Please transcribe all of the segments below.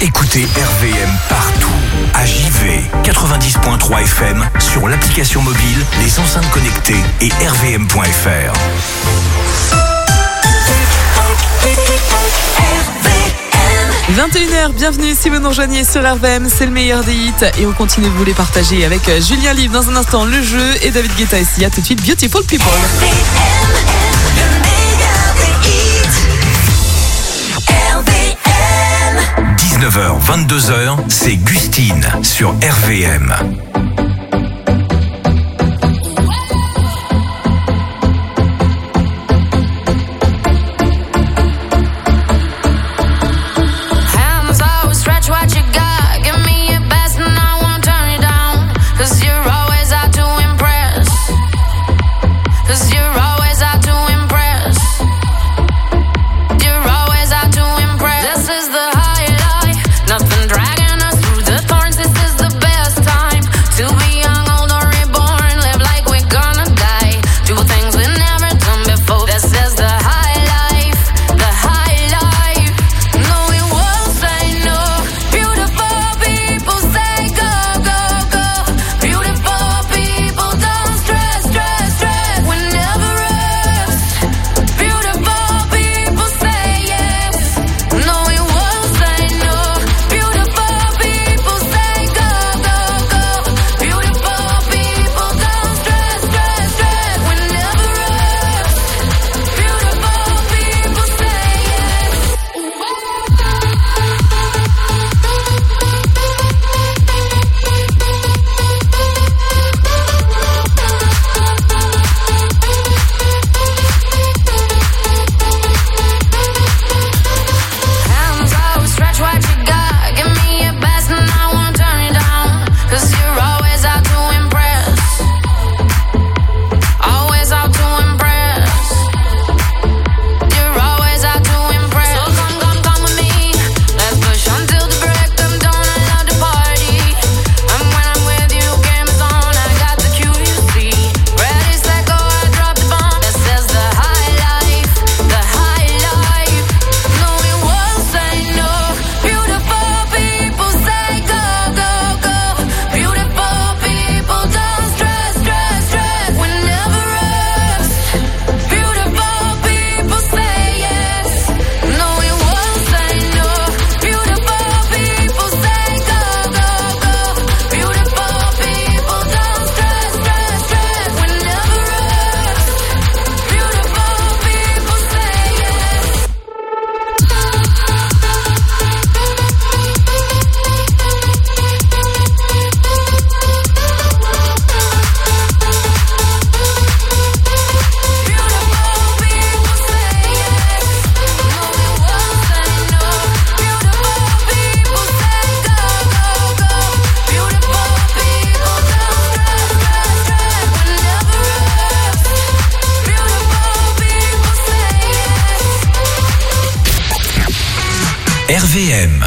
Écoutez RVM partout. À JV, 90.3 FM, sur l'application mobile, les enceintes connectées et rvm.fr. 21h, bienvenue si vous nous rejoignez sur RVM, c'est le meilleur des hits et on continue de vous les partager avec Julien Live dans un instant, le jeu et David Guetta et Sia, tout de suite Beautiful People. 19h, 22h, c'est Gustine sur RVM. RVM.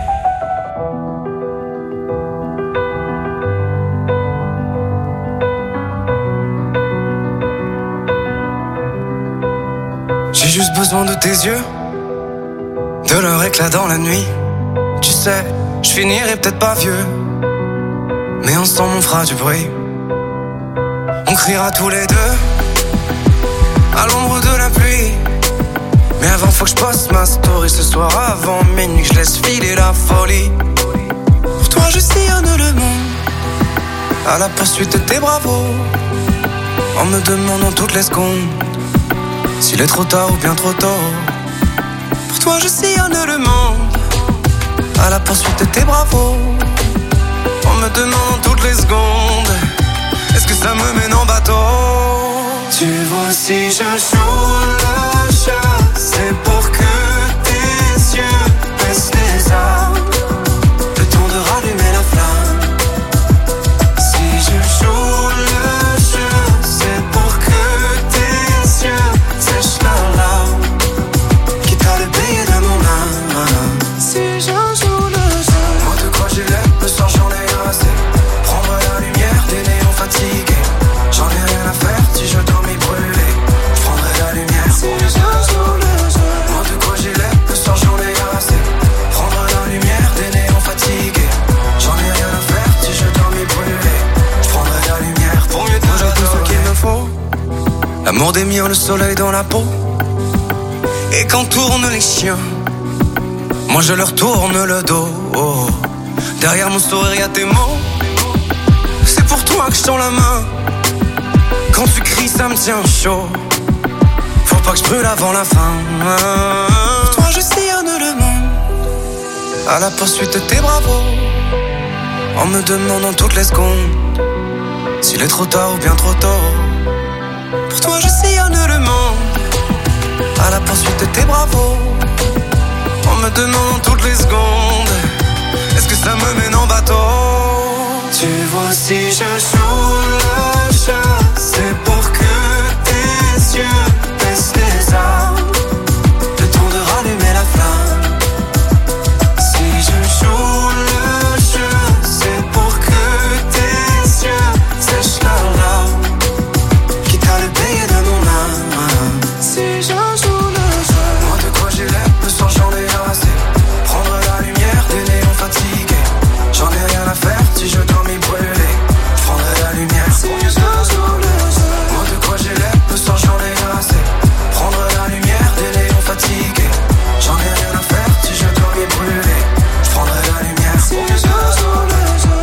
J'ai juste besoin de tes yeux, de leur éclat dans la nuit. Tu sais, je finirai peut-être pas vieux, mais ensemble on fera du bruit. On criera tous les deux à l'ombre de la pluie. Mais avant faut que je poste ma story ce soir avant minuit, que je laisse filer la folie. Pour toi je sillonne le monde à la poursuite de tes bravos, en me demandant toutes les secondes s'il est trop tard ou bien trop tôt. Pour toi je sillonne le monde à la poursuite de tes bravos, en me demandant toutes les secondes est-ce que ça me mène en bateau. Tu vois si je joue le jeu, c'est pour que tes yeux baissent les armes, le temps de rallumer la flamme. Si je joue le jeu, c'est pour que tes yeux sèchent leurs larmes, quitte à le payer de mon âme. Si je joue le jeu, moi de quoi j'ai l'air, le soir j'en ai assez. Prendre la lumière des néons fatigués, j'en ai rien à faire si je dois m'y brûler. Je prendrai la lumière si je joue le jeu. Moi de quoi j'ai l'air, le soir j'en ai assez. Prendre la lumière des ont des miens le soleil dans la peau. Et quand tournent les chiens, moi je leur tourne le dos. Derrière mon sourire y'a tes mots. C'est pour toi que je tends la main. Quand tu cries ça me tient chaud. Faut pas que je brûle avant la fin. Pour toi je sillonne le monde à la poursuite de tes bravos, en me demandant toutes les secondes s'il est trop tard ou bien trop tôt. Pour toi je sillonne le monde à la poursuite de tes bravos, en me demandant toutes les secondes est-ce que ça me mène en bateau. Tu vois si je joue le jeu, c'est pour que tes yeux baissent les armes, le temps de rallumer la flamme. Si je joue le jeu, c'est pour que tes yeux sèchent leurs larmes, quitte à le payer de mon âme. Si je joue le jeu, moi de quoi j'ai l'air, me sens j'en ai assez. Prendre la lumière des néons fatigués, j'en ai rien à faire si je dois m'y brûler. Je prendrai la lumière si je joue le jeu. Moi de quoi j'ai l'air, me sens j'en ai assez. Prendre la lumière des néons fatigués, j'en ai rien à faire si je dois m'y brûler. Je prendrai la lumière si je joue le jeu.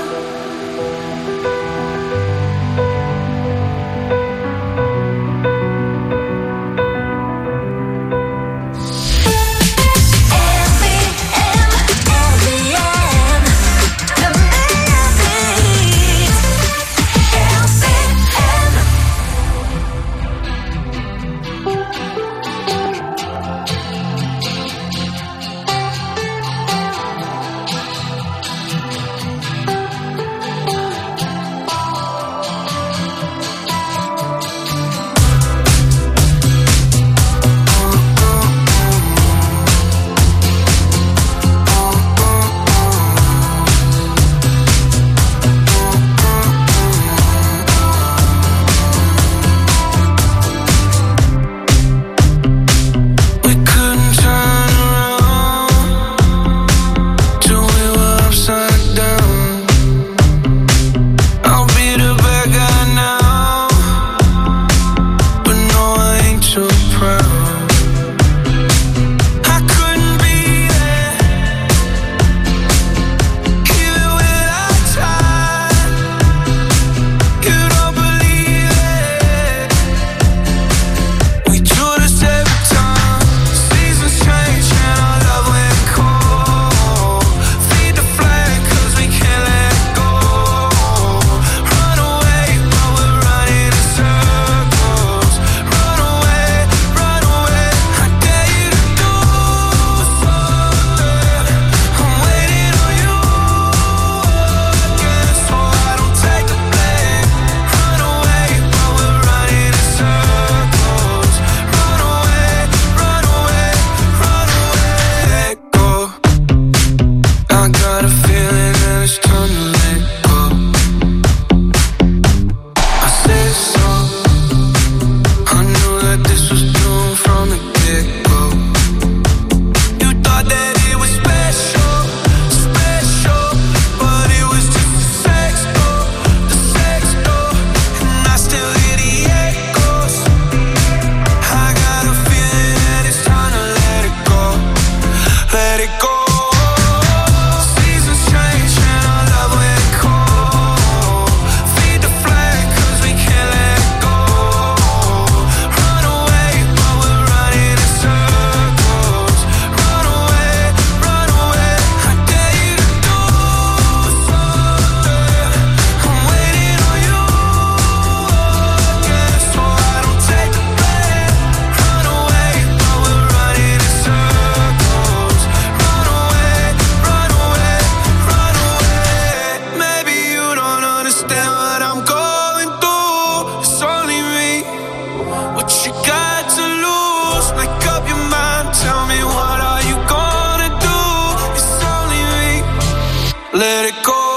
Let it go.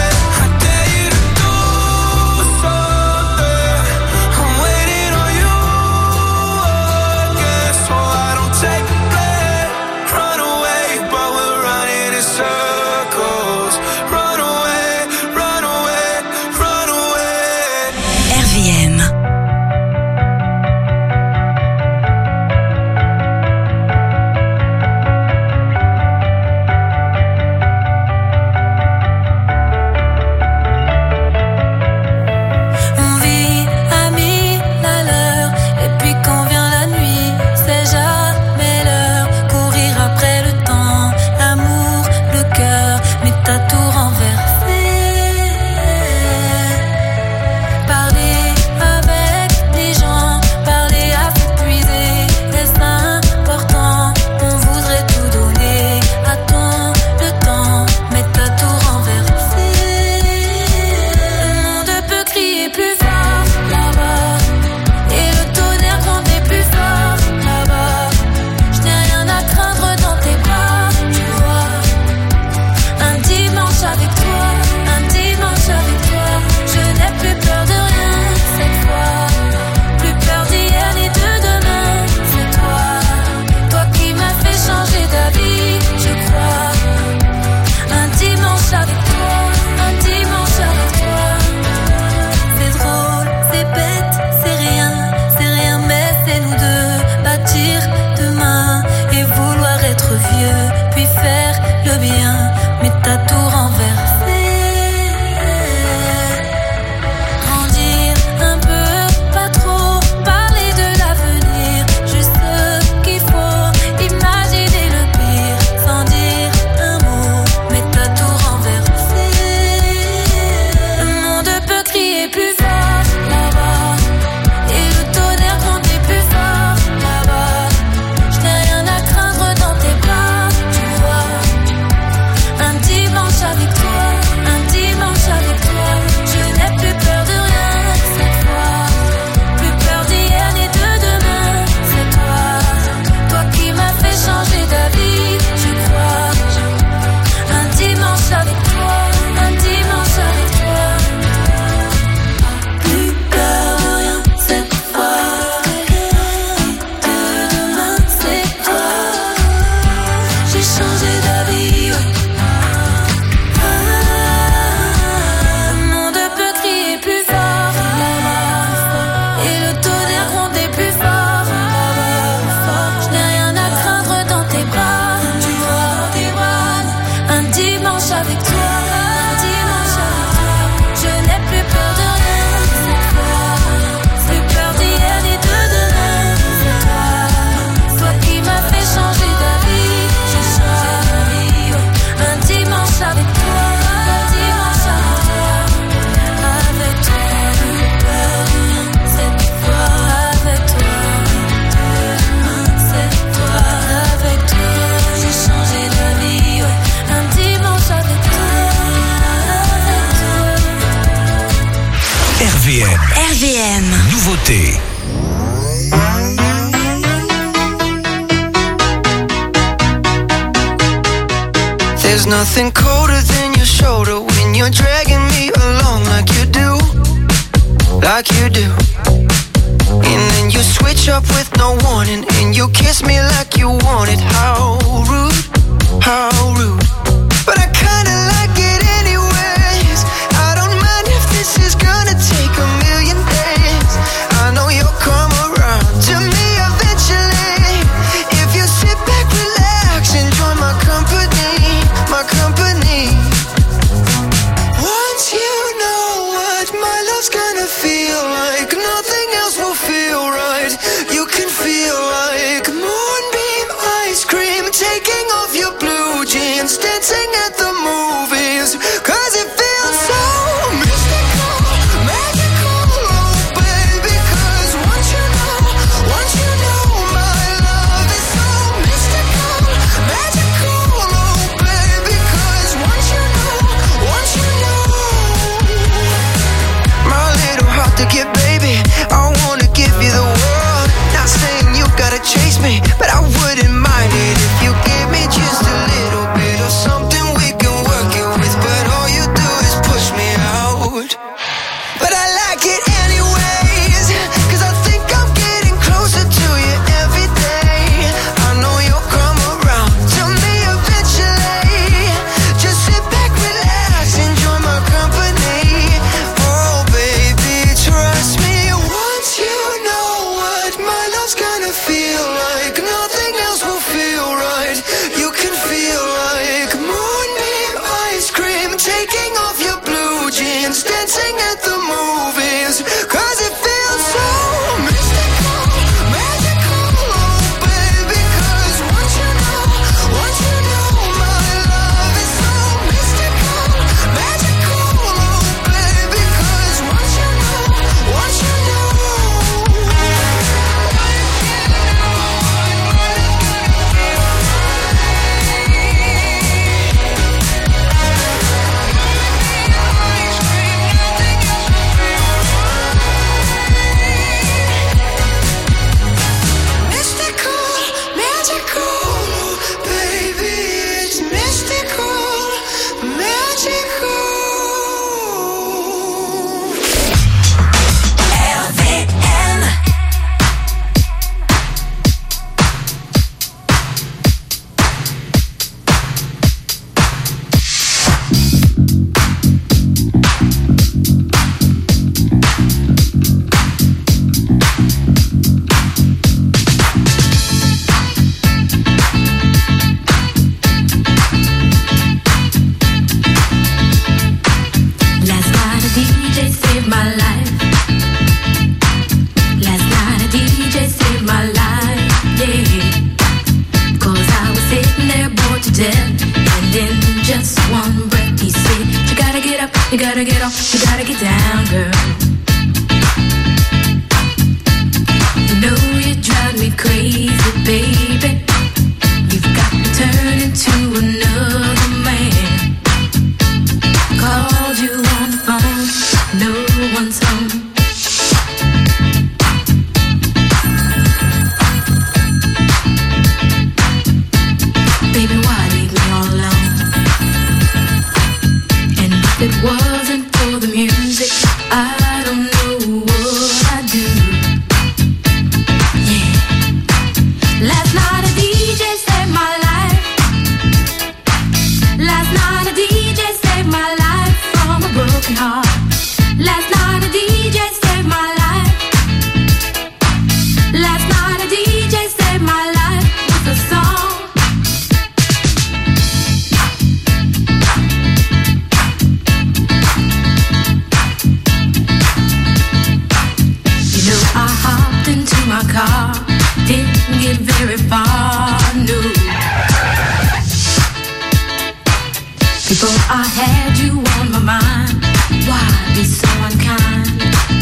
You There's nothing colder than your shoulder when you're dragging me along like you do, like you do. And then you switch up with no warning, and you kiss me like you want it. How rude, how rude. But I kinda like it anyways. I don't mind if this is gonna take a million days. I know you'll come around to me eventually. If you sit back, relax, enjoy my company, my company. Once you know what my love's gonna feel like, nothing else will feel right. You can feel like moonbeam ice cream, taking off your blue jeans, dancing at the movies, 'cause it feels so mystical, magical, oh baby. 'Cause once you know my love is so mystical, magical, oh baby. 'Cause once you know my little heart to get, baby, I wanna give you the world. Not saying you gotta chase me, but I wouldn't mind it if you give me just a little bit of something we can work it with. But all you do is push me out. But I like it anyways, 'cause I think I'm getting closer to you every day. I know you'll come around to me eventually. Just sit back, relax, enjoy my company. Oh baby, trust me. Once you know what my love's gonna feel like, nothing else will feel right. You can feel like moonbeam ice cream, taking off your blue jeans, dancing at the movies, 'cause it feels so mystical, magical, oh baby. 'Cause once you know my love is so mystical, magical, oh baby. 'Cause once you know. Mystical, magical, baby, it's mystical, magical. RVM. Last night a DJ saved my life. Last night a DJ saved my life, yeah. 'Cause I was sitting there bored to death, and in just one breath he said, you gotta get up, you gotta get off, you gotta get down, girl. You know you drive me crazy, baby. You've got me turning to another man. Called you on the phone, no one's home. Baby, why leave me all alone? And if it wasn't for the music, I don't know what I'd do. Yeah. Last night a DJ saved my life. Last night a DJ saved my life from a broken heart. Last night a DJ saved my life. Last night a DJ saved my life with a song. You know I hopped into my car, didn't get very far, no. Before I had you on my mind, why be so unkind?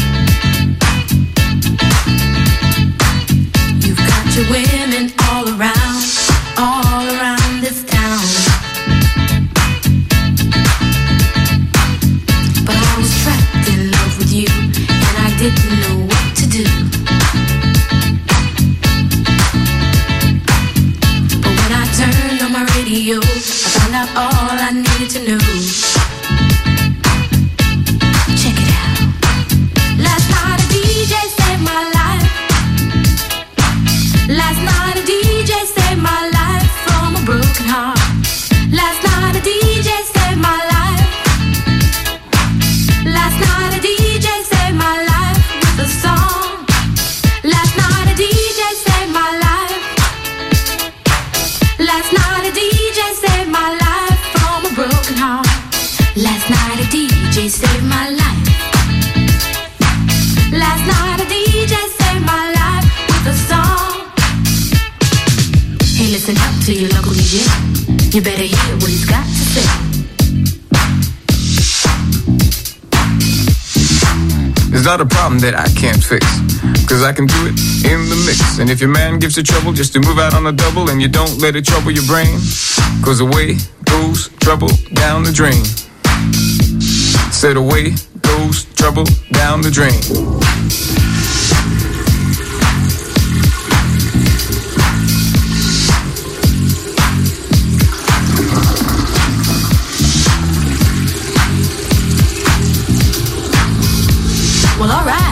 You've got your women all around this town. But I was trapped in love with you, and I didn't know what to do. But when I turned on my radio, I found out all I needed to know. Check it out. Last night a DJ saved my life. Last night a DJ saved my life from a broken heart. Last night a DJ saved my life. Last night a DJ saved my life with a song. Last night a DJ saved my life. Last night a DJ saved my life from a broken heart. Last night a DJ saved my life. Last night a DJ saved my life with a song. Hey, listen up to your local DJ. You better hear what he's got to say. It's not a problem that I can't fix, 'cause I can do it in the mix. And if your man gives you trouble just to move out on a double, and you don't let it trouble your brain, 'cause away goes trouble down the drain. Said away goes trouble down the drain. Well, all right.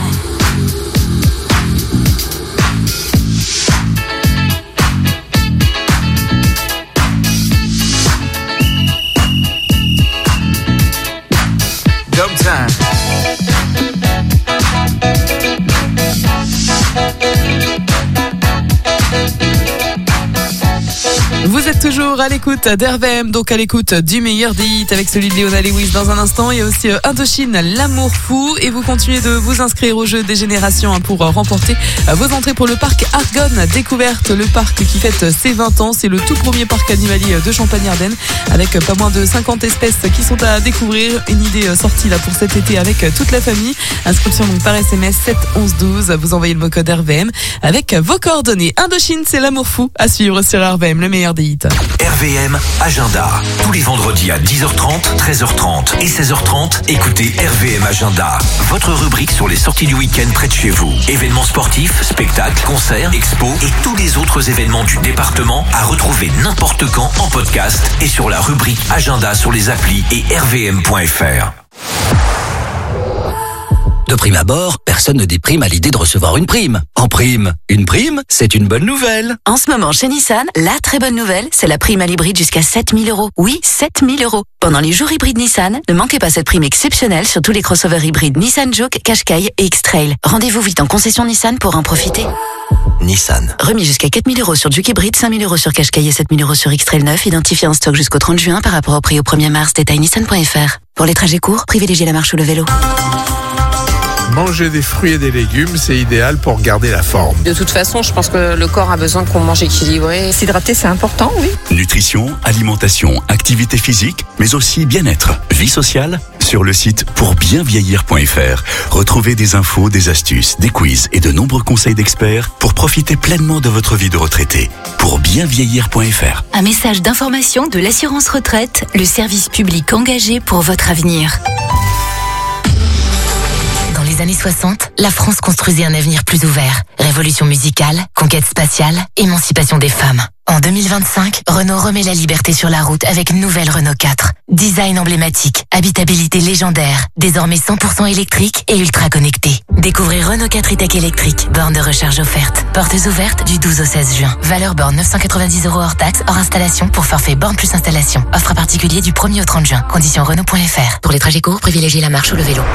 Dub time. Vous êtes toujours à l'écoute d'RVM, donc à l'écoute du meilleur des hits avec celui de Leona Lewis dans un instant. Il y a aussi Indochine, L'amour fou, et vous continuez de vous inscrire au jeu des générations pour remporter vos entrées pour le parc Argonne Découverte, le parc qui fête ses 20 ans. C'est le tout premier parc animalier de Champagne-Ardenne avec pas moins de 50 espèces qui sont à découvrir. Une idée sortie là pour cet été avec toute la famille. Inscription donc par SMS 7 11 12. Vous envoyez le mot code RVM avec vos coordonnées. Indochine, c'est L'amour fou à suivre sur RVM, le meilleur des hits. RVM Agenda. Tous les vendredis à 10h30, 13h30 et 16h30, écoutez RVM Agenda. Votre rubrique sur les sorties du week-end près de chez vous. Événements sportifs, spectacles, concerts, expos et tous les autres événements du département à retrouver n'importe quand en podcast et sur la rubrique Agenda sur les applis et rvm.fr. De prime abord, personne ne déprime à l'idée de recevoir une prime. En prime, une prime, c'est une bonne nouvelle. En ce moment, chez Nissan, la très bonne nouvelle, c'est la prime à l'hybride jusqu'à 7 000 €. Oui, 7 000 €. Pendant les jours hybrides Nissan, ne manquez pas cette prime exceptionnelle sur tous les crossovers hybrides Nissan Juke, Qashqai et X-Trail. Rendez-vous vite en concession Nissan pour en profiter. Nissan. Remis jusqu'à 4 000 € sur Juke hybride, 5 000 € sur Qashqai et 7 000 € sur X-Trail 9, identifié en stock jusqu'au 30 juin par rapport au prix au 1er mars. Détail nissan.fr. Pour les trajets courts, privilégiez la marche ou le vélo. Manger des fruits et des légumes, c'est idéal pour garder la forme. De toute façon, je pense que le corps a besoin qu'on mange équilibré. S'hydrater, c'est important, oui. Nutrition, alimentation, activité physique, mais aussi bien-être, vie sociale. Sur le site pourbienvieillir.fr, retrouvez des infos, des astuces, des quiz et de nombreux conseils d'experts pour profiter pleinement de votre vie de retraité. Pourbienvieillir.fr. Un message d'information de l'assurance retraite, le service public engagé pour votre avenir. Dans les années 60, la France construisait un avenir plus ouvert. Révolution musicale, conquête spatiale, émancipation des femmes. En 2025, Renault remet la liberté sur la route avec nouvelle Renault 4. Design emblématique, habitabilité légendaire, désormais 100% électrique et ultra connecté. Découvrez Renault 4 e-Tech électrique, borne de recharge offerte. Portes ouvertes du 12 au 16 juin. Valeur borne 990 € hors taxe, hors installation pour forfait borne plus installation. Offre à particulier du 1er au 30 juin. Conditions Renault.fr. Pour les trajets courts, privilégiez la marche ou le vélo.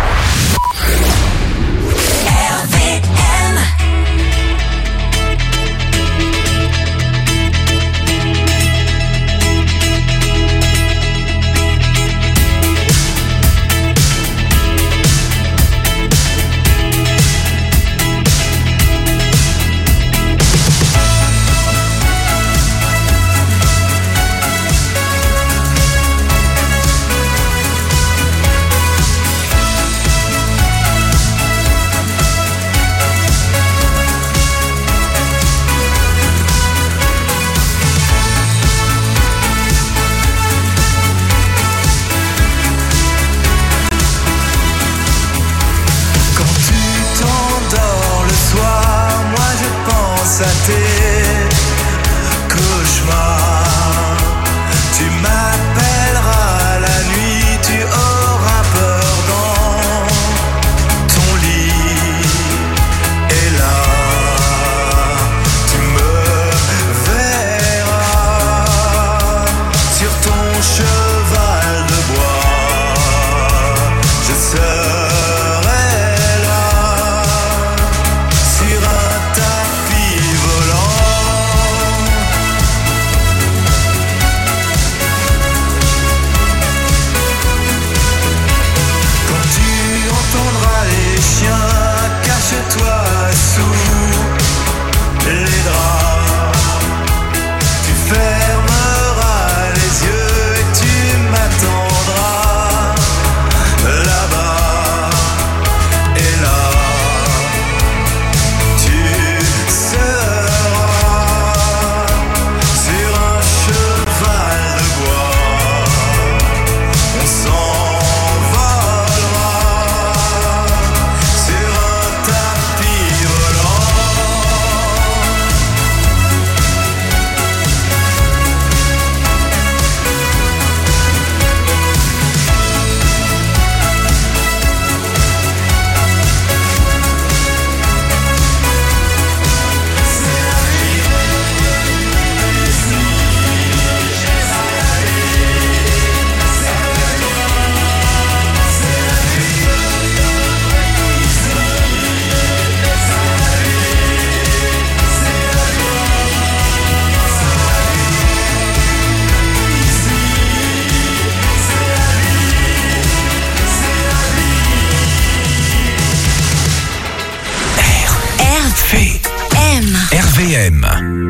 RVM.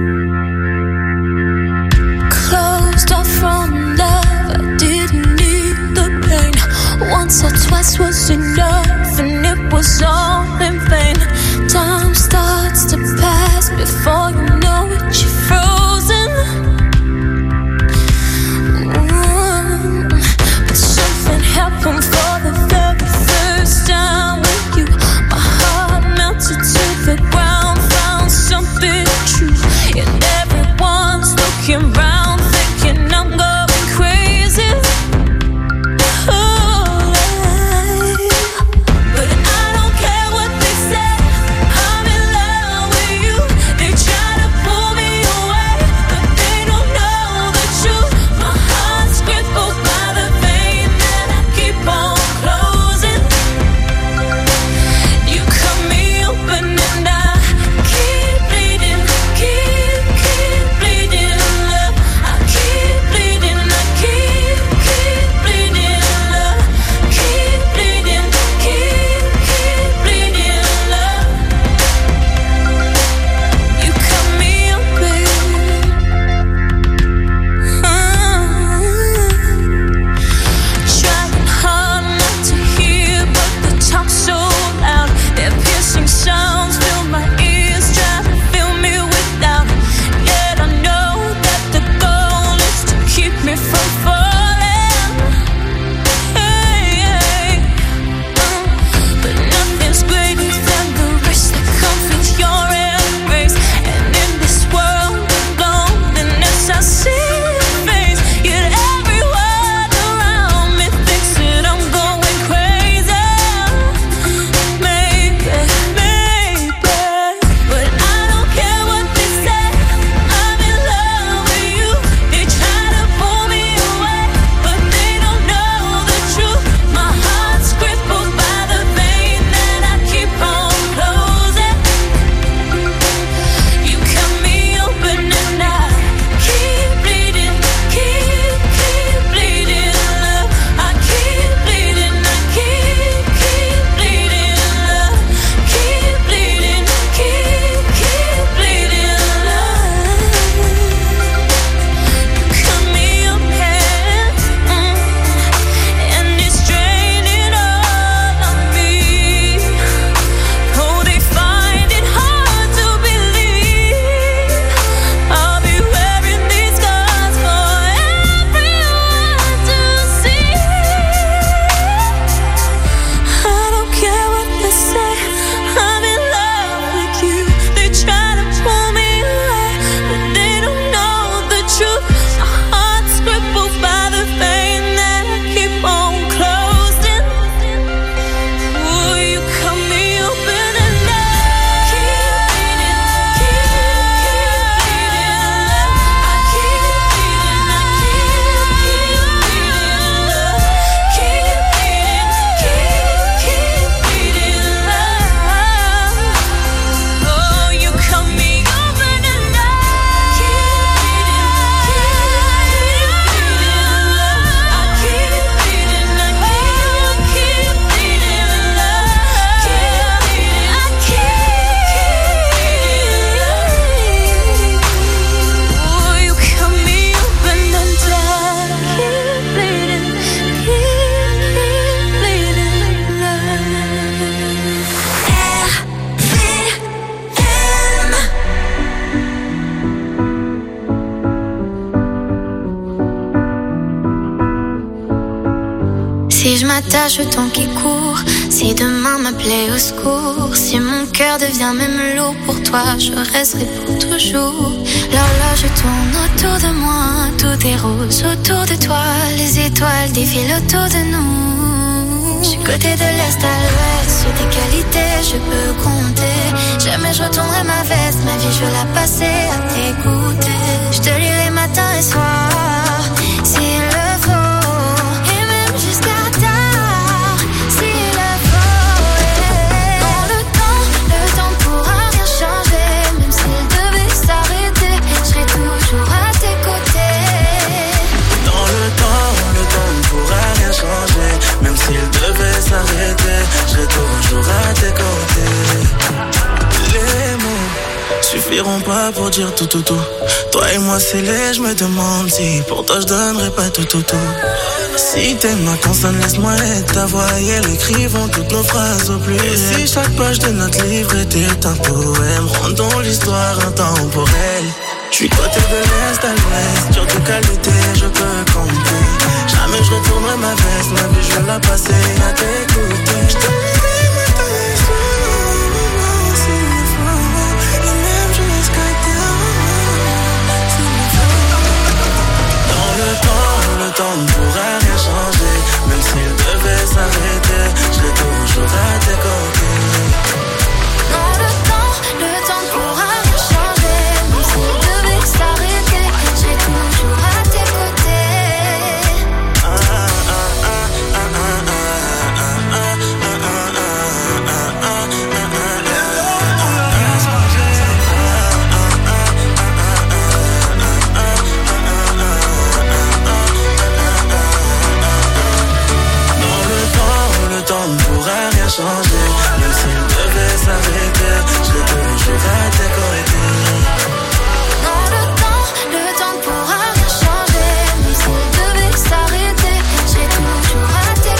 Closed off from love, I didn't need the pain. Once or twice was enough, and it was all in vain. Time starts to pass before you know it, you're frozen. But something happened for the very first time with you. My heart melted to the ground, found something true. And everyone's looking round, thinking I'm going crazy. But I don't care what they say, I'm in love with you. They try to pull me away, but they don't know the truth. My heart's crippled by the vein that I keep on closing. You cut me open and I keep bleeding, keep bleeding, love. I keep bleeding, I keep bleeding, love. Keep bleeding, keep bleeding, love. You cut me open. Trying hard not to hear, but the talk's so loud. Their piercing sounds fill my ears, try to fill me with doubt. Yet I know that the goal is to keep me from falling. But nothing's greater than the rest that comes with your embrace. And in this world of loneliness, I see your face. Yet everyone around me thinks that I'm going crazy. Maybe. But I don't care what they say, I'm in love with you. They try to pull me away, but they don't know the truth. My heart's crippled by the vein that I keep on closing. You cut me open and I keep bleeding, keep bleeding, love. I keep bleeding, I keep bleeding, love. Keep bleeding, keep bleeding, love. You cut me open, and it's draining all of me. Oh, they find it hard to believe I'll be wearing these scars for everyone to see. I don't care what they say, I'm in love with you. They try to pull me away, but they don't know the truth. My heart's crippled by the vein that I keep on closing. Ooh, you cut me open and I keep bleeding, I keep bleeding, I keep bleeding, love. Oh, you cut me open and I keep bleeding, I keep bleeding, I keep bleeding, love. I oh, you cut me open and I keep bleeding, love. Si je m'attache au temps qui court, si demain m'appelait au secours, si mon cœur devient même lourd pour toi, je resterai pour toujours. L'horloge tourne autour de moi, tout est rose autour de toi, les étoiles défilent autour de nous. Je suis côté de l'est à l'ouest, sur tes qualités je peux compter. Jamais je retournerai ma veste, ma vie je veux la passer à t'écouter. Je te lirai matin et soir, s'il le faut, et même jusqu'à tard, s'il le faut. Dans le temps pourra rien changer, même s'il devait s'arrêter, je serai toujours à tes côtés. Dans le temps pourra rien changer, même s'il devait s'arrêter, je serai toujours à tes côtés. Les mots suffiront pas pour dire tout. Toi et moi c'est laid, je me demande si pour toi je donnerais pas tout. Si t'aimes ma consonne, laisse-moi être ta voix et elle écrivons toutes nos phrases au pluriel. Et si chaque page de notre livre était un poème, rendons l'histoire intemporelle. J'suis côté de l'Est à l'Ouest, sur toute qualité je peux compter. Jamais je retournerai ma veste, ma vie je vais la passer à t'écouter. J't'aimerai matin et soir, s'il le faut, et même jusqu'à terre, s'il le faut. Dans le temps ne pourra rien changer. Même s'il devait s'arrêter, je l'ai toujours à tes côtés. Dans le temps ne pourra rien changer. Même s'il devait s'arrêter, je l'ai toujours à tes côtés. Le temps ne pourra rien changer. Même s'il devait s'arrêter, je l'ai toujours à tes côtés. Dans le temps ne pourra rien changer. Même s'il devait s'arrêter, j'ai toujours à tes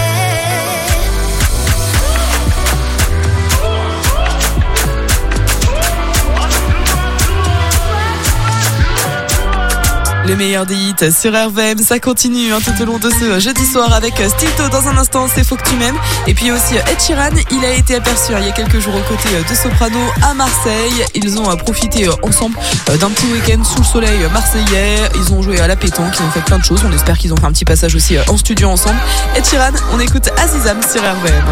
côtés. Les meilleurs des hits sur RVM, ça continue tout au long de ce jeudi soir avec Stilto. Dans un instant, c'est Faut que tu m'aimes. Et puis aussi Ed Sheeran, il a été aperçu il y a quelques jours aux côtés de Soprano à Marseille. Ils ont profité ensemble d'un petit week-end sous le soleil marseillais. Ils ont joué à la pétanque, ils ont fait plein de choses. On espère qu'ils ont fait un petit passage aussi en studio ensemble. Ed Sheeran, on écoute Azizam sur RVM.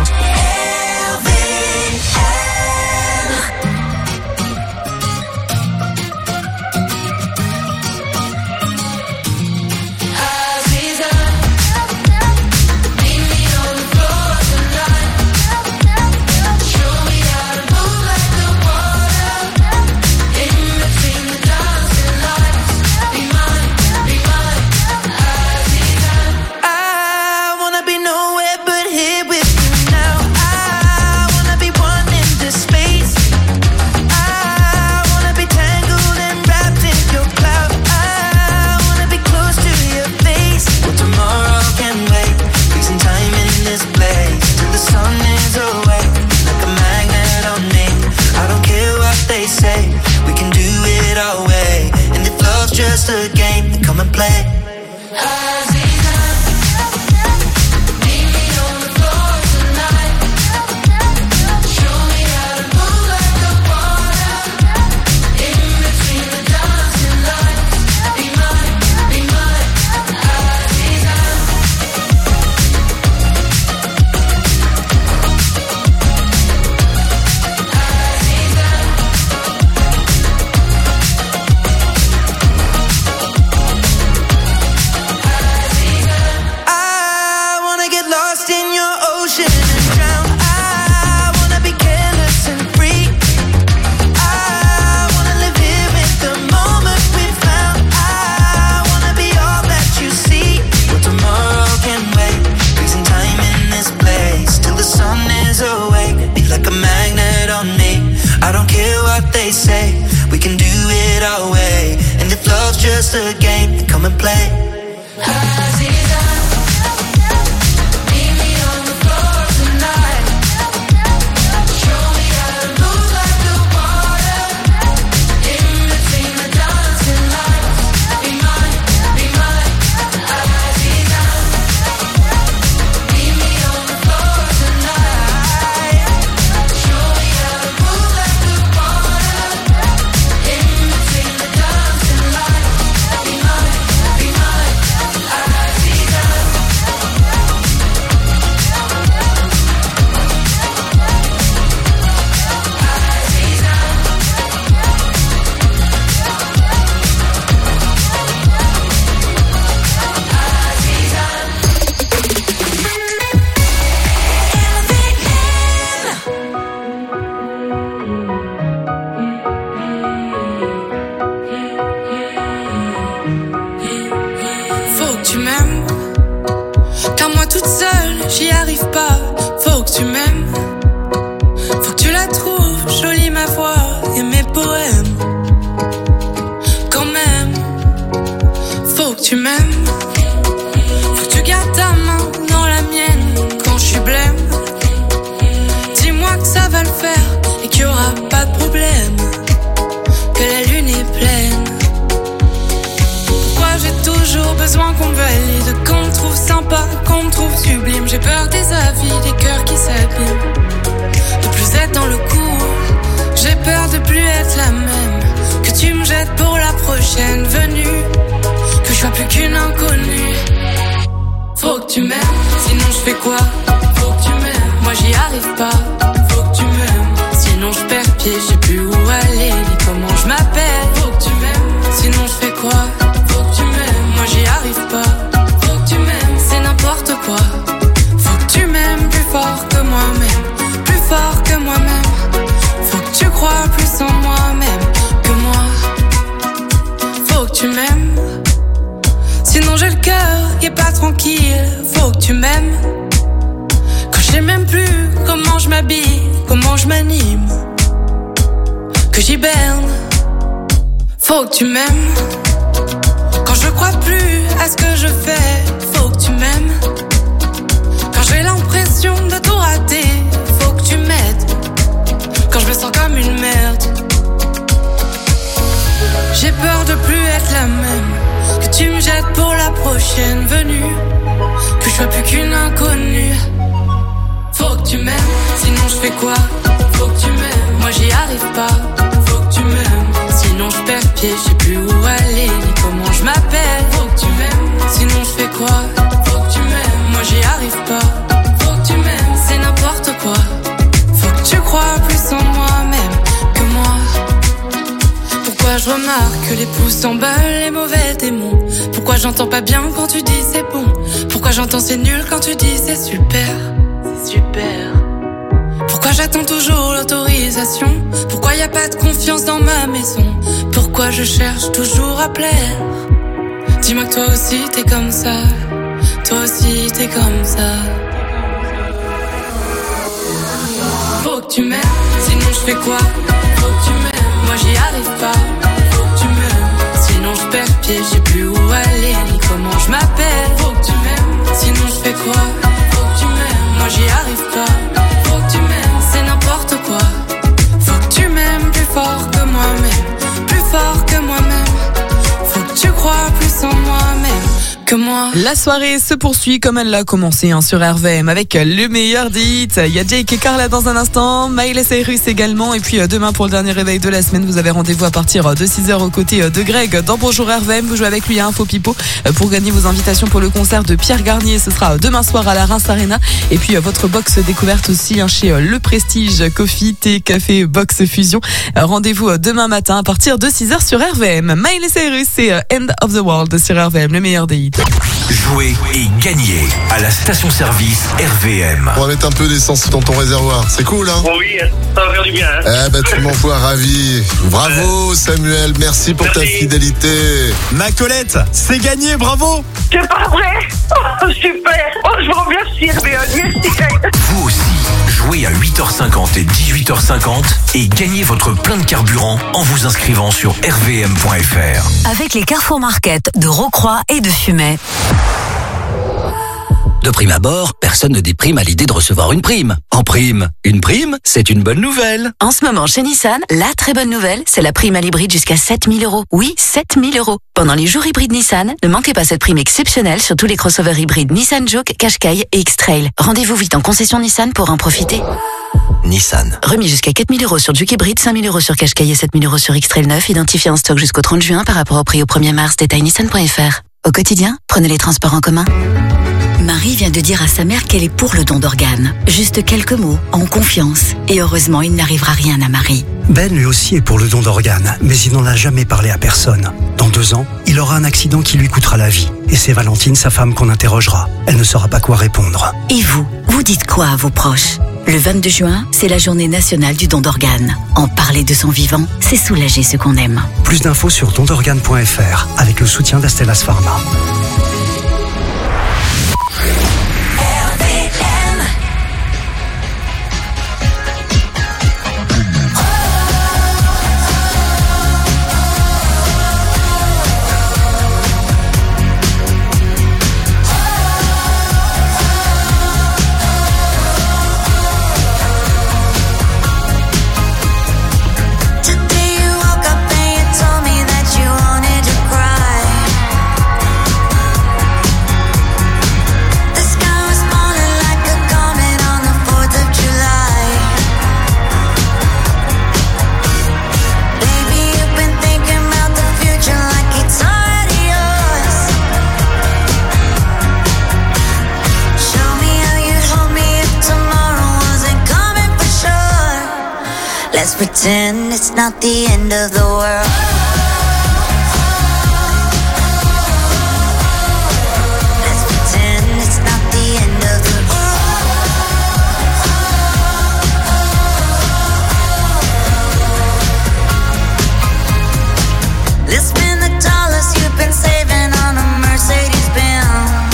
Just a game, come and play. Just a game, come and play. Be peur des avis, des cœurs qui s'abîment, de plus être dans le coup. J'ai peur de plus être la même, que tu me jettes pour la prochaine venue, que je sois plus qu'une inconnue. Faut que tu m'aimes, sinon je fais quoi? Faut que tu m'aimes, moi j'y arrive pas. Faut que tu m'aimes, sinon je perds pied, je sais plus où aller, ni comment je m'appelle. Faut que tu m'aimes, sinon je fais quoi? Faut que tu m'aimes, moi j'y arrive pas. Faut que tu m'aimes, c'est n'importe quoi. Faut que tu m'aimes plus fort que moi-même, plus fort que moi-même. Faut que tu crois plus en moi-même que moi. Faut que tu m'aimes, sinon j'ai le cœur qui est pas tranquille. Faut que tu m'aimes, quand je sais même plus comment je m'habille, comment je m'anime, que j'hiberne. Faut que tu m'aimes, quand je crois plus à ce que je fais. Faut que tu m'aimes, quand j'ai l'impression de tout rater. Faut que tu m'aides, quand je me sens comme une merde. J'ai peur de plus être la même, que tu me jettes pour la prochaine venue, que je sois plus qu'une inconnue. Faut que tu m'aimes, sinon je fais quoi? Faut que tu m'aimes, moi j'y arrive pas. Faut que tu m'aimes, sinon je perds pied, je sais plus où aller, ni comment je m'appelle. Faut que tu m'aimes, sinon je fais quoi? Faut que tu m'aimes, moi j'y arrive pas. Faut que tu m'aimes, c'est n'importe quoi. Faut que tu crois plus en moi-même que moi. Pourquoi je remarque que les pouces s'emballent, les mauvais démons? Pourquoi j'entends pas bien quand tu dis c'est bon? Pourquoi j'entends c'est nul quand tu dis c'est super? C'est super. Pourquoi j'attends toujours l'autorisation? Pourquoi y a pas de confiance dans ma maison? Pourquoi je cherche toujours à plaire? Dis-moi que toi aussi t'es comme ça. Toi aussi t'es comme ça. Faut que tu m'aimes, sinon je fais quoi? Faut que tu m'aimes, moi j'y arrive pas. Faut que tu m'aimes, sinon je perds pied, je sais plus où aller, ni comment je m'appelle. Faut que tu m'aimes, sinon je fais quoi? Faut que tu m'aimes, moi j'y arrive pas. Faut que tu m'aimes, c'est n'importe quoi. Faut que tu m'aimes plus fort que moi-même, plus fort que moi-même. Faut que tu crois plus en moi-même que moi. La soirée se poursuit comme elle l'a commencé sur RVM avec le meilleur des hits. Il y a Jake et Carla dans un instant, Miley Cyrus également, et puis demain pour le dernier réveil de la semaine, vous avez rendez-vous à partir de 6h aux côtés de Greg dans Bonjour RVM. Vous jouez avec lui à Info Pipo pour gagner vos invitations pour le concert de Pierre Garnier. Ce sera demain soir à la Reims Arena, et puis votre box découverte aussi chez Le Prestige, Coffee, Thé, Café, Box Fusion. Rendez-vous demain matin à partir de 6h sur RVM. Miley Cyrus, c'est End of the World sur RVM, le meilleur des hits. Jouez et gagnez à la station-service RVM. On va mettre un peu d'essence dans ton réservoir, c'est cool hein? Oui, ça va faire du bien hein? Eh ben tu m'envoies ravi. Bravo Samuel, merci pour ta fidélité. Ma Colette, c'est gagné, bravo. C'est pas vrai? Oh super. Oh je vous remercie RVM, merci. Vous aussi, jouez à 8h50 et 18h50 et gagnez votre plein de carburant en vous inscrivant sur rvm.fr. Avec les Carrefour Market de Rocroi et de Fumay. De prime abord, personne ne déprime à l'idée de recevoir une prime. En prime, une prime, c'est une bonne nouvelle. En ce moment, chez Nissan, la très bonne nouvelle, c'est la prime à l'hybride jusqu'à 7 000 €. Oui, 7 000 €. Pendant les jours hybrides Nissan, ne manquez pas cette prime exceptionnelle sur tous les crossovers hybrides Nissan Juke, Qashqai et X-Trail. Rendez-vous vite en concession Nissan pour en profiter. Nissan. Remis jusqu'à 4 000 € sur Juke hybride, 5 000 € sur Qashqai et 7 000 € sur X-Trail 9, identifié en stock jusqu'au 30 juin par rapport au prix au 1er mars. Détail nissan.fr. Au quotidien, prenez les transports en commun. Marie vient de dire à sa mère qu'elle est pour le don d'organes. Juste quelques mots, en confiance. Et heureusement, il n'arrivera rien à Marie. Ben lui aussi est pour le don d'organes, mais il n'en a jamais parlé à personne. Dans 2 ans, il aura un accident qui lui coûtera la vie. Et c'est Valentine, sa femme, qu'on interrogera. Elle ne saura pas quoi répondre. Et vous, vous dites quoi à vos proches? Le 22 juin, c'est la journée nationale du don d'organes. En parler de son vivant, c'est soulager ceux qu'on aime. Plus d'infos sur dondorganes.fr avec le soutien d'Astellas Pharma. Today you woke up and you told me that you wanted to cry. Let's pretend it's not the end of the world. Let's pretend it's not the end of the world. Let's spend the dollars you've been saving on a Mercedes-Benz.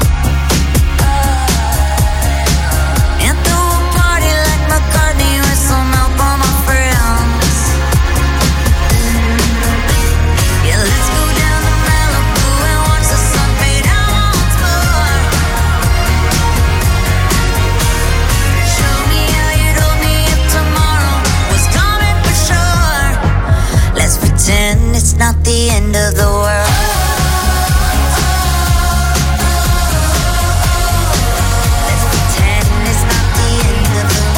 It's not the end of the world. Let's pretend it's not the end of the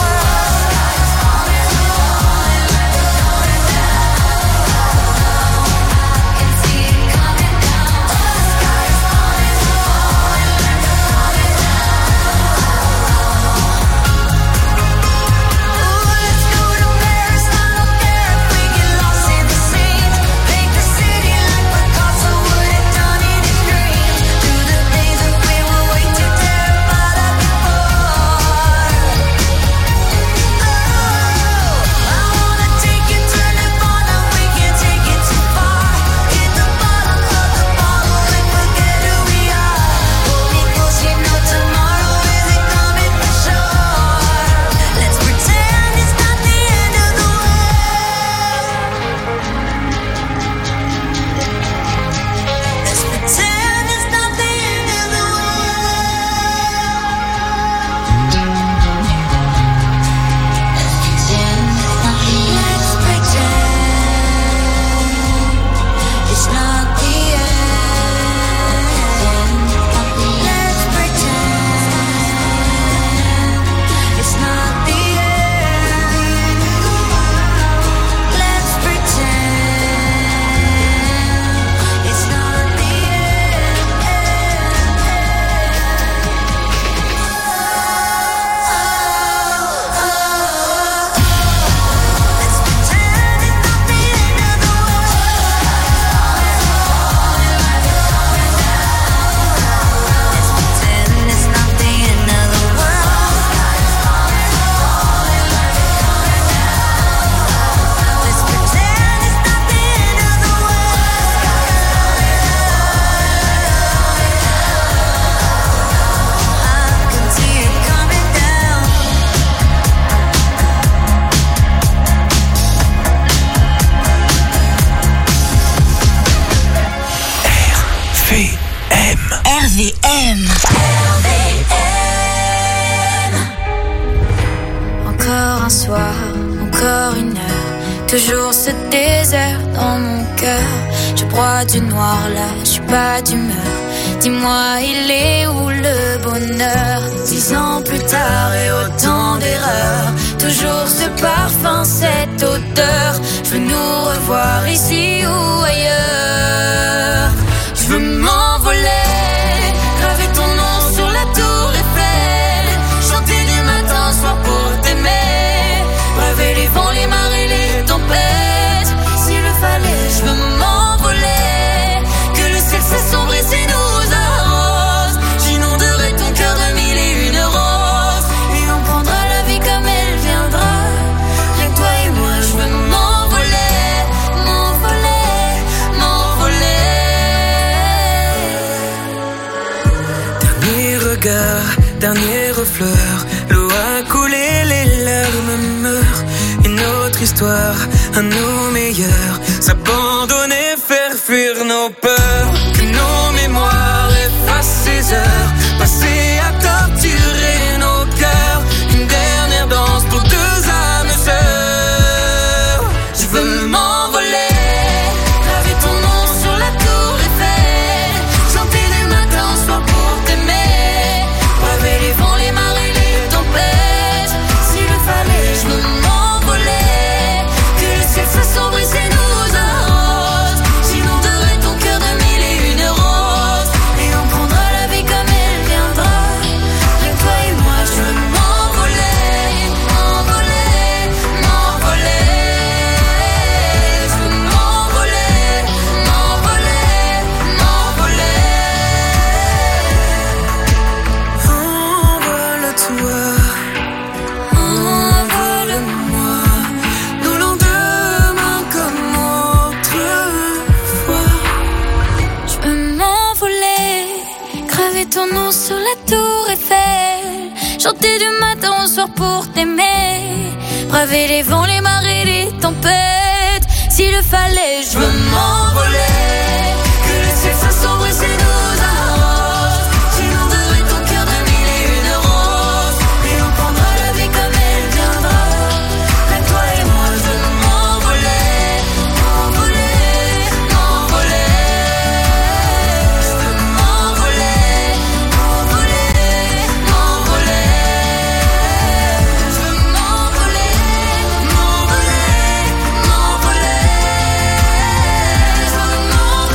RVM. Encore un soir, encore une heure, toujours ce désert dans mon cœur. Je broie du noir là, je suis pas d'humeur. Dis-moi, il est où le bonheur? 10 ans plus tard et autant d'erreurs, toujours ce parfum, cette odeur. Je veux nous revoir ici ou ailleurs. Je veux m'envoler, graver ton nom sur la tour Eiffel, chanter du matin au soir pour t'aimer, braver les vents, les marées, les tempêtes. S'il le fallait, je veux m'envoler, que le ciel s'assombrit et nous arrose. J'inonderai ton cœur de mille et une roses, et on prendra la vie comme elle viendra. Rien que toi et moi, je veux m'envoler, m'envoler, m'envoler. Dernier regard, dernier refleur, l'eau a coulé, les larmes meurent. Une autre histoire, à nos meilleurs, s'abandonner, faire fuir nos peurs. Que nos mémoires effacent ces heures passées à torturer nos cœurs. Une dernière danse pour deux âmes sœurs. Je veux m'envoler, graver ton nom sur la tour Eiffel, chanter du matin au soir pour t'aimer, braver les vents, les marées, les tempêtes. S'il le fallait, je veux m'envoler, que le ciel s'assombrit et nous arrose. J'inonderai ton cœur de mille et une roses, et on prendra la vie comme elle Tour Eiffel, chanter du matin au soir pour t'aimer, braver les vents, les marées, les tempêtes. S'il le fallait, je veux m'envoler, que le ciel soit sombre et c'est nous arrange. J'inonderai ton cœur de mille et une roses, et on prendra la vie comme elle viendra. Avec toi et moi, je veux m'envoler, m'envoler, m'envoler. Je veux m'envoler, m'envoler, m'envoler. Je veux m'envoler, m'envoler, m'envoler. Je veux m'envoler.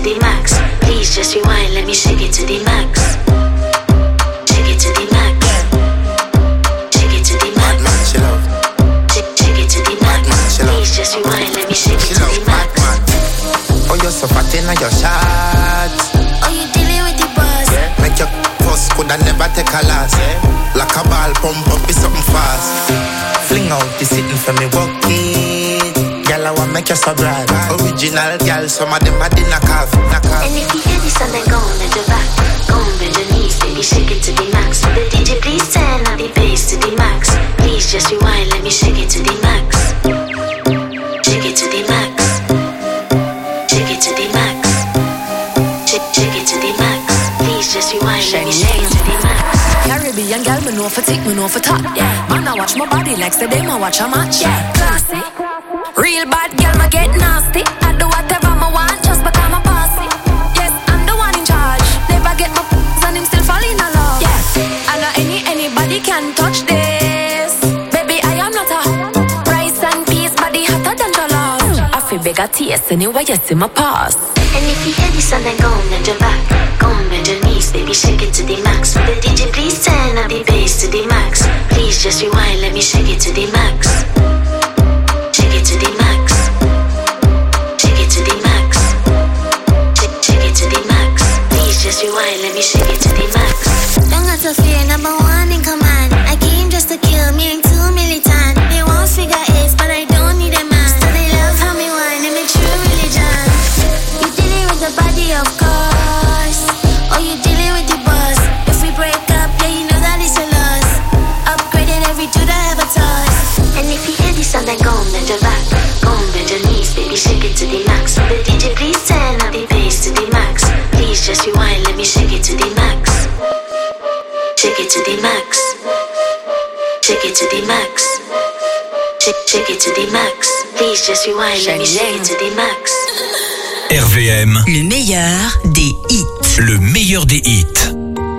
the max. Please just rewind, let me shake it to the max. Shake it to the max. Shake it to the max. Shake it to the max. Please just rewind, let me shake it to the max. Oh, you're so fat in your shots. Oh, you dealing with the boss? Make your boss coulda never take a loss. Like a ball pump up, be something fast. Fling out the sitting for me, walk it. Girl, I want make you so bright. Original girl, some of them are dinner calf. And if you hear this song, then go on bend your back. Go on bend your knees, baby, shake it to the max. The DJ, please turn up the bass to the max. Please just rewind, let me shake it to the max. Shake it to the max. Shake it to the max. Shake it to the max. Please just rewind, let me shake it to the max. Caribbean girl, me know for tick, me know for top. Yeah, man, I watch my body like say them I watch a match. Yeah, classy. Real bad girl, me get nasty. I do whatever I want just because I'm bossy. Yes, I'm the one in charge. Never get my and him still fall in love. Yeah, I know anybody can touch this. Baby, I am not a rice and peas, body hotter than jollof. I feel bigger taste anyway, you see my pass. And if you hear this song, then go on bend your back. Go on bend your knees, baby, shake it to the max. The DJ, please turn up the bass to the max. Please just rewind, let me shake it to the max. Shake it to the max. Shake it to the max. Shake it to the max. Please just rewind, let me shake it to the max. Don't got to fear, number one in command. I came just to kill, me ain't too militant. They won't figure eight, but I don't need a man. So they love how me whine and make true religion. You dealing with the body, of course. Or you dealing with the boss. If we break up, yeah, you know that it's a loss. Upgrading every dude I ever toss. And if you hear this song, then go on bend your back. Go on bend your knees, baby, shake it to the max. The DJ, please turn up the bass to the max. Please just rewind, let me shake it to the max. Shake it to the max. Shake it to the max. Shake it to the max. Please just rewind, let me shake it to the max. RVM, Le meilleur des hits. le meilleur des hits.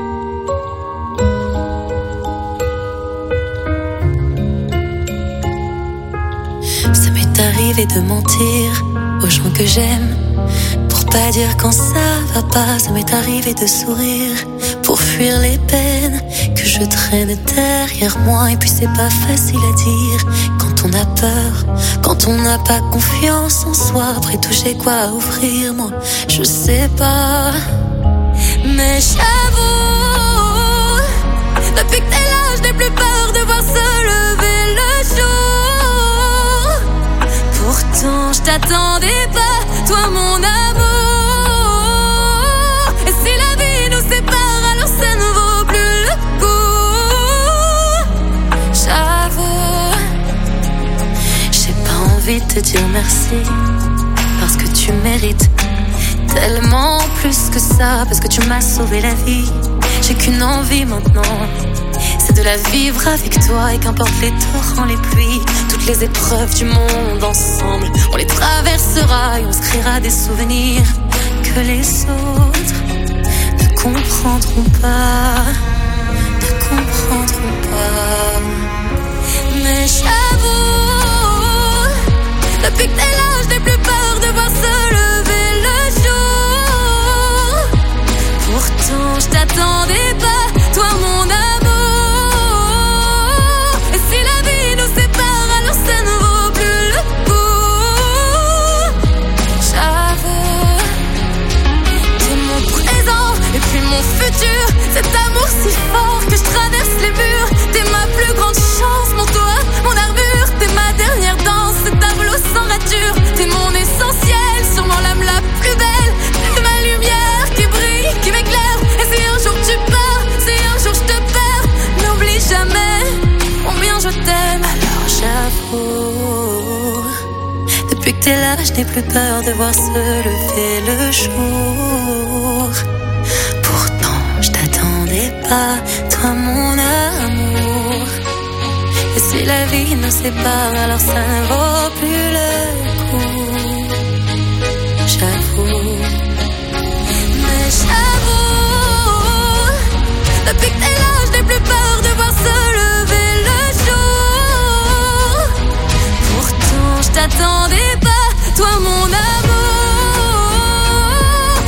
Ça m'est arrivé de mentir aux gens que j'aime pour pas dire quand ça va pas. Ça m'est arrivé de sourire pour fuir les peines que je traîne derrière moi. Et puis c'est pas facile à dire quand on a peur, quand on n'a pas confiance en soi. Après tout j'ai quoi à offrir, moi je sais pas. Mais j'avoue, depuis que t'es là je n'ai plus peur de voir se lever le jour. Pourtant je t'attendais pas, toi mon amour. Et si la vie nous sépare, alors ça ne vaut plus le coup. J'avoue, j'ai pas envie de te dire merci, parce que tu mérites tellement plus que ça, parce que tu m'as sauvé la vie. J'ai qu'une envie maintenant, c'est de la vivre avec toi. Et qu'importe les torrents, les pluies, toutes les épreuves du monde ensemble, on les traversera et on se créera des souvenirs que les autres ne comprendront pas, ne comprendront pas. Mais j'avoue, depuis que t'es là je n'ai plus peur de voir se lever le jour. Pourtant je t'attendais pas, toi mon amour. Et si la vie nous sépare, alors ça ne vaut plus le coup. J'avoue, t'es mon présent et puis mon futur. Cet amour si fort que je traverse les murs. T'es ma plus grande chance, mon toit, mon armure. T'es ma dernière danse, ce tableau sans rature. T'es mon essentiel, sûrement l'âme la plus belle. T'es ma lumière qui brille, qui m'éclaire. Et si un jour tu pars, si un jour je te perds, n'oublie jamais combien je t'aime. Alors j'avoue, depuis que t'es là, je n'ai plus peur de voir se lever le jour. Pourtant, je t'attendais pas, toi mon amour. Et si la vie nous sépare, alors ça ne vaut plus le coup. J'avoue, mais j'avoue, depuis que t'es là, je n'ai plus peur de voir se lever le jour. Pourtant, je t'attendais pas, toi mon amour.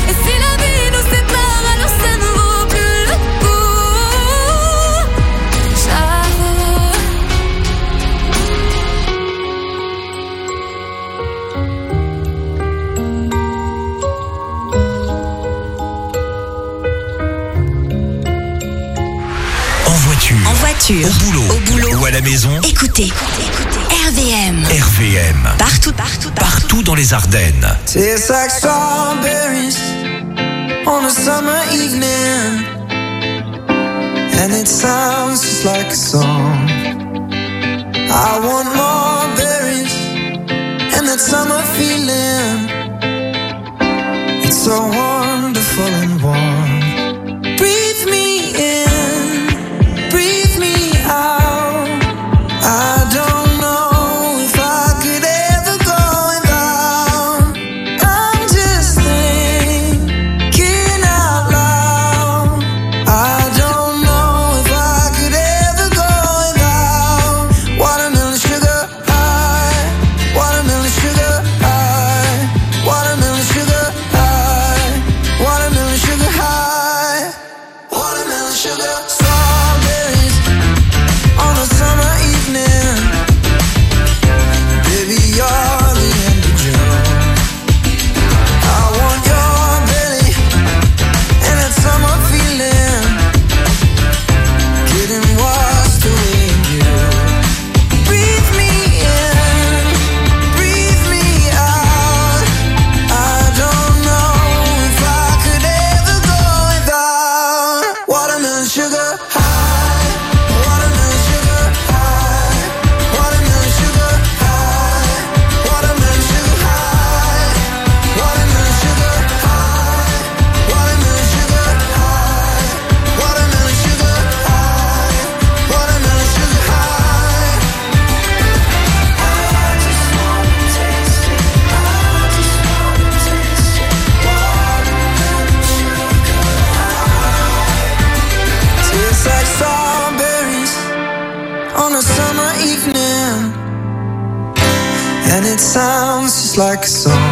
voiture, au boulot ou à la maison. Écoutez RVM. RVM. Partout dans les Ardennes. Tastes like strawberries on a summer evening, and it sounds just like a song. I want more berries and that summer feeling. It's so wonderful and warm. Breathe me in, breathe me out. I don't know if I could ever go without. I'm just thinking out loud. I don't know if I could ever go without watermelon sugar high, watermelon sugar high, watermelon sugar high, watermelon sugar high, watermelon sugar. Strawberries on a summer evening. Baby, you're the end of June. I want your belly and that summer feeling. Getting washed away in you. Breathe me in, breathe me out. I don't know if I could ever go without watermelon sugar high, watermelon sugar high, watermelon sugar high, watermelon sugar high, watermelon sugar high, watermelon sugar high, watermelon sugar high, watermelon sugar high. I just wanna taste it. I just wanna taste it. Watermelon sugar high. Tastes like strawberries on a summer evening, and it sounds just like a song.